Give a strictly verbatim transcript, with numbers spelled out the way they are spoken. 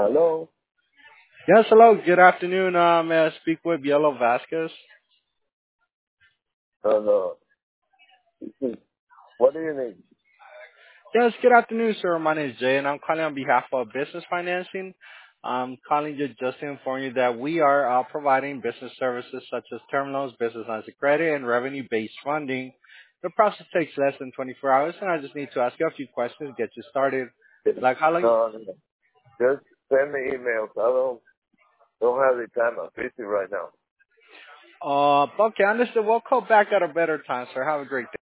Hello? Yes, hello. Good afternoon. Uh, may I speak with Yellow Vasquez? Hello. What do you need? Yes, good afternoon, sir. My name is Jay, and I'm calling on behalf of Business Financing. I'm calling you just to inform you that we are uh, providing business services such as term loans, business lines of credit, and revenue-based funding. The process takes less than twenty-four hours, and I just need to ask you a few questions to get you started. Like how long? No, no. Just send me emails. I don't don't have the time. I'm busy right now. Uh, okay, understood. We'll call back at a better time, sir. Have a great day.